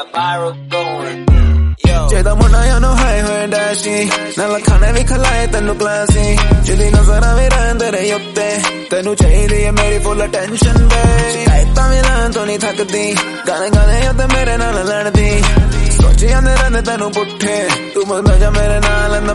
got viral going. ਜਿਹਦਾ ਮੁੰਡਾ ਯਾਨੋ ਹਾਏ ਹੋਏ ਡੈਸ਼ੀ ਨਾਲ ਖਾਣੇ ਵੀ ਖਲਾਏ ਤੈਨੂੰ ਕਲਾਸੀ ਜਿਹਦੀ ਨਜ਼ਰਾਂ ਵੀ ਰਹਿੰਦੇ ਰਹੇ ਉੱਤੇ ਤੈਨੂੰ ਚਾਹੀਦੀ ਹੈ ਮੇਰੀ ਫੁੱਲ ਅਟੈਂਸ਼ਨ ਬੇ ਸ਼ਿਕਾਇਤਾਂ ਵੀ ਲੈਣ ਤੋਂ ਨਹੀਂ ਥੱਕਦੀ ਗਾਣੇ ਗਾਣੇ ਉੱਤੇ ਮੇਰੇ ਨਾਲ ਲੜਦੀ ਸੋਚੀ ਜਾਂਦੇ ਰਹਿੰਦੇ ਤੈਨੂੰ ਪੁੱਠੇ ਤੂੰ ਮੰਗਦਾ ਜਾ ਮੇਰੇ ਨਾਲ in the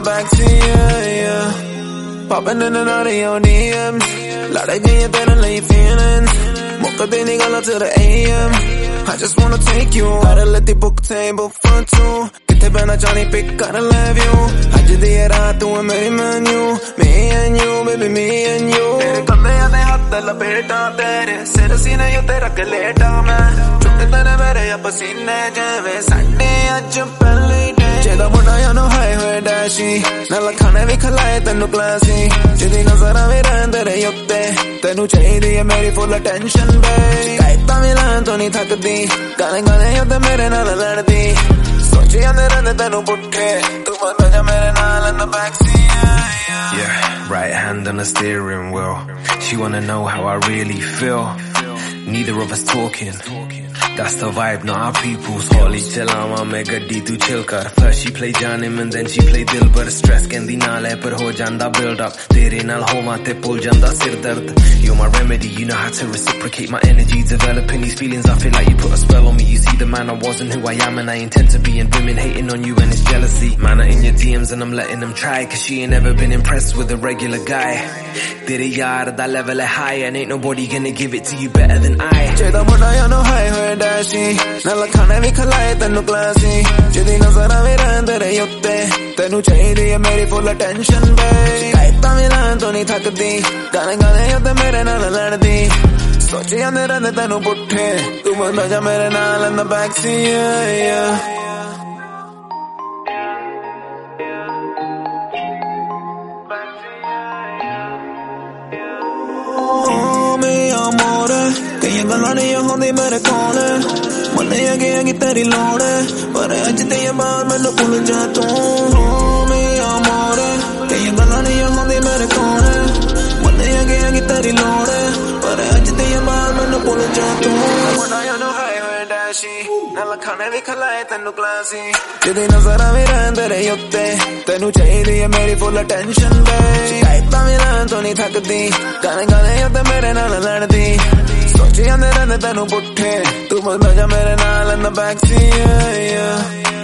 backseat popping in and out of your DMs ਲੜੇ ਗਈਆਂ ਤੇਰੇ ਲਈ feelings ਮੁੱਕਦੀ ਨੀ ਗੱਲਾਂ to the AM I just wanna take you out and let the book table for two ਕਿੱਥੇ ਬਹਿਣਾ ਚਾਹਨੀ pick ਕਰ ਲੈ view ਅੱਜ ਦੀ ਰਾਤ ਤੂੰ ਮੇਰੀ menu me and you baby me and you ਤੇਰੇ ਕੰਧਿਆਂ ਤੇ ਹੱਥ ਲਪੇਟਾਂ ਤੇਰੇ ਸਿਰ ਸੀਨੇ ਉੱਤੇ ਰੱਖ ਲੇਟਾਂ ਮੈਂ ਚੁੱਕ ਤੇਰੇ ਮੇਰੇ ਪਸੀਨੇ ਜਿਵੇਂ ਸਾਡੇ ਅੱਜ ਪਹਿਲੇ ਡੇ ਜਿਹਦਾ ਮੁੰਡਾ ਯਾਨੋ ਹਾਏ ਹੋਏ ਡੈਸ਼ੀ ਨਾਲ ਖਾਣੇ ਵੀ ਖਲਾਏ ਤੈਨੂੰ ਕਲਾਸੀ ਜਿਹਦੀ ਨਜ਼ਰਾਂ ਵੀ ਰਹਿੰਦੇ ਰਹੇ ਉੱਤੇ ਤੈਨੂੰ ਚਾਹੀਦੀ ਹੈ ਮੇਰੀ ਫੁੱਲ ਅਟੈਂਸ਼ਨ ਬੇ ਸ਼ਿਕਾਇਤਾਂ ਵੀ ਲੈਣ ਤੋਂ ਨਹੀਂ ਥੱਕਦੀ ਗਾਣੇ ਗਾਣੇ ਉੱਤੇ ਮੇਰੇ ਨਾਲ ਲੜਦੀ ਸੋਚੀ ਜਾਂਦੇ ਰਹਿੰਦੇ ਤੈਨੂੰ ਪੁੱਠੇ ਤੂੰ ਮੰਗਦਾ ਜਾ ਮੇਰੇ ਨਾਲ in the backseat yeah right hand on the steering wheel she wanna know how I really feel neither of us talking that's the vibe not our people's holi chalama main gaddi tu chill kar first she play janim and then she play dil par stress kendi naal hai par ho janda build up tere naal hova te pul janda sir dard you're my remedy you know how to reciprocate my energy developing these feelings I feel like you put a spell on me you see the man I wasn't who I am and I intend to be and women hating on you and it's jealousy man I in your DMs and I'm letting them try cause she ain't never been impressed with a regular guy tere yaar da level hai high and ain't nobody gonna give it to you better than I ਜਿਹਦਾ ਮੁੰਡਾ ਯਾਨੋ ਹਾਏ ਹੋਏ ਡੈਸ਼ੀ ਨਾਲ ਖਾਣੇ ਵੀ ਖਲਾਏ ਤੈਨੂੰ classy ਜਿਹਦੀ ਨਜ਼ਰਾਂ ਵੀ ਰਹਿੰਦੇ ਰਹੇ ਉੱਤੇ ਤੈਨੂੰ ਚਾਹੀਦੀ ਹੈ ਮੇਰੀ ਫੁੱਲ ਅਟੈਂਸ਼ਨ ਬੇ ਸ਼ਿਕਾਇਤਾਂ ਵੀ ਲੈਣ ਤੋਂ ਨਹੀਂ ਥੱਕਦੀ ਗਾਣੇ ਗਾਣੇ ਉੱਤੇ ਮੇਰੇ ਨਾਲ ਲੜਦੀ ਸੋਚੀ ਜਾਂਦੇ ਰਹਿੰਦੇ ਤੈਨੂੰ ਪੁੱਠੇ ਤੂੰ ਮੰਗਦਾ ਜਾ ਮੇਰੇ ਨਾਲ in the backseat ਕਈਆਂ ਗੱਲਾਂ ਨਹੀਂ ਹੁੰਦੀ ਮੇਰੇ ਕੋਲ ਮੰਨਿਆ ਗਿਆ ਕਿ ਤੇਰੀ ਲੋੜ ਪਰ ਅੱਜ ਤੇ ਬਾਅਦ ਮੈਨੂੰ ਭੁੱਲ ਜਾ ਤੂੰ ਮੇਰਾ ਮੋਰ ਕਈਆਂ ਗੱਲਾਂ ਨਹੀਂ ਹੁੰਦੀ ਮੇਰੇ ਕੋਲ ਮੰਨਿਆ ਗਿਆ ਕਿ ਤੇਰੀ ਲੋੜ ਪਰ ਅੱਜ ਤੇ ਬਾਅਦ ਮੈਨੂੰ ਭੁੱਲ ਜਾ ਤੂੰ ਮੁੰਡਾ ਯਾਨੋ ਹਾਏ ਹੋਏ ਡੈਸ਼ੀ ਨਾਲ ਖਾਣੇ ਵੀ ਖਲਾਏ ਤੈਨੂੰ ਕਲਾਸੀ ਜਿਹਦੀ ਨਜ਼ਰਾਂ ਵੀ ਰਹਿੰਦੇ ਰਹੇ ਉੱਤੇ ਤੈਨੂੰ ਚਾਹੀਦੀ ਹੈ ਮੇਰੀ ਫੁੱਲ ਅਟੈਂਸ਼ਨ ਬੇ ਸ਼ਿਕਾਇਤਾਂ ਵੀ ਲੈਣ ਤੋਂ ਨਹੀਂ ਥੱਕਦੀ ਗਾਣੇ ਗਾਣੇ ਉੱਤੇ ਮੇਰੇ ਨਾਲ ਲੜਦੀ ਸੋਚੀ ਜਾਂਦੇ ਰਹਿੰਦੇ ਤੈਨੂੰ ਪੁੱਠੇ ਤੂੰ ਮੰਗਦਾ ਜਾ ਮੇਰੇ ਨਾਲ in the backseat